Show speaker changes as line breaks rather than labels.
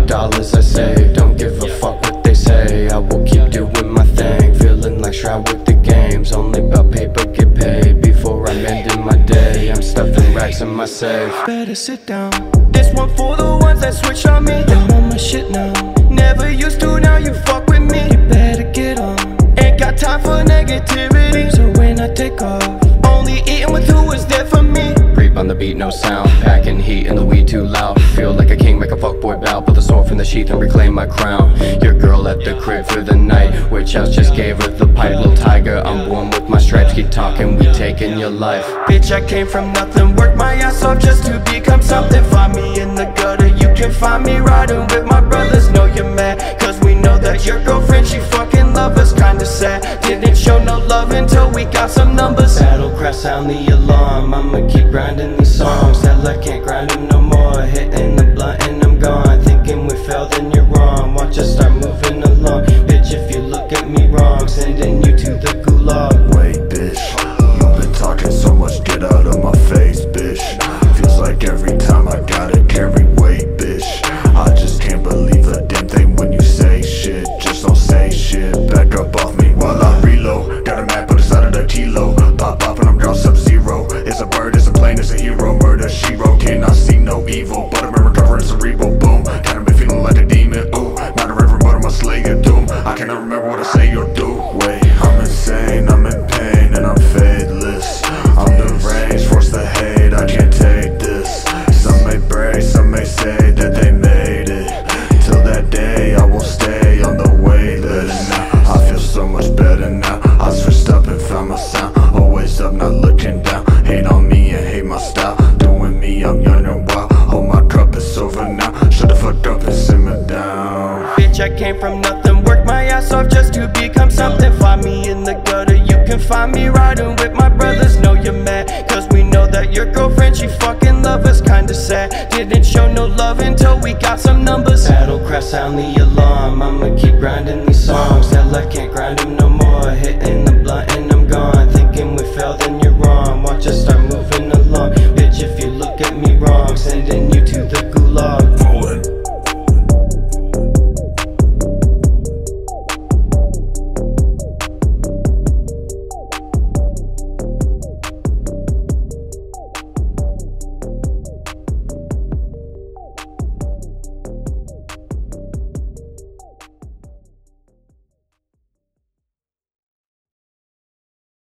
dollars I save. Don't give a fuck what they say, I will keep doing my thing. Feeling like Shroud with the games, only about paper get paid. Before I'm ending my day, I'm stuffing racks in my safe. Better sit down, this one for the ones that switch on me. I'm on my shit now, never used to, now you fuck with me. You better get on, ain't got time for negativity. So when I take off, only eating with who is there for me. Creep on the beat, no sound, packing heat and the weed too loud. Feel like a king, make a fuckboy bow. Pull the sword from the sheath and reclaim my crown. Your girl at the crib for the night, witch house just gave her the pipe. Little tiger, I'm born with my stripes. Keep talking, we taking your life. Bitch, I came from nothing, worked my ass off just to become something. Find me in the gutter, you can find me riding with my brothers. Know you're mad, cause we know that your girlfriend, she fucking love us. Kinda sad, didn't show no love until we got some numbers. Battle cry, sound the alarm, I'ma keep grinding these songs till I can't grind them no more. Hitting the blunt and I'm gone, thinking we failed then you're wrong. Watch us start moving along, bitch, if you look at me wrong, sending you to the gulag.
Wait, bitch, you've been talking so much, get out of my face, bitch. Feels like every time I gotta carry weight, bitch. I just can't believe a damn thing when you say shit. Just don't say shit, back up off me while I reload. Got a map, put aside of the kilo. Pop up and I'm draw sub-zero. It's a bird, it's a plane, it's a hero. Murder, she wrote, cannot see no evil. But I'm recovering cerebral, boom. Kinda been feeling like a demon, ooh. Not a reverend, but I'm a slayer, doom. I cannot remember what I say or do. Wait, I'm insane, I'm in pain, and I'm fadeless. I'm deranged, force the hate, I can't take this. Some may brave, some may say that they made it. Till that day, I will stay on the wait list. I feel so much better now, I switched up and found my sound. Always up, not looking down. Hate on me and hate my style. Doing me, I'm young and wild. Hold my cup, it's over now. Shut the fuck up and simmer down. Bitch, I came from nothing, worked my ass off just to become something. Find me in the gutter, you can find me riding with my brothers. Know you're mad, cause we know that your girlfriend, she fucking love us. Kinda sad, didn't show no love until we got some numbers. Battle cry, sound the alarm, I'ma keep grinding these songs till I can't grind them no more. Hitting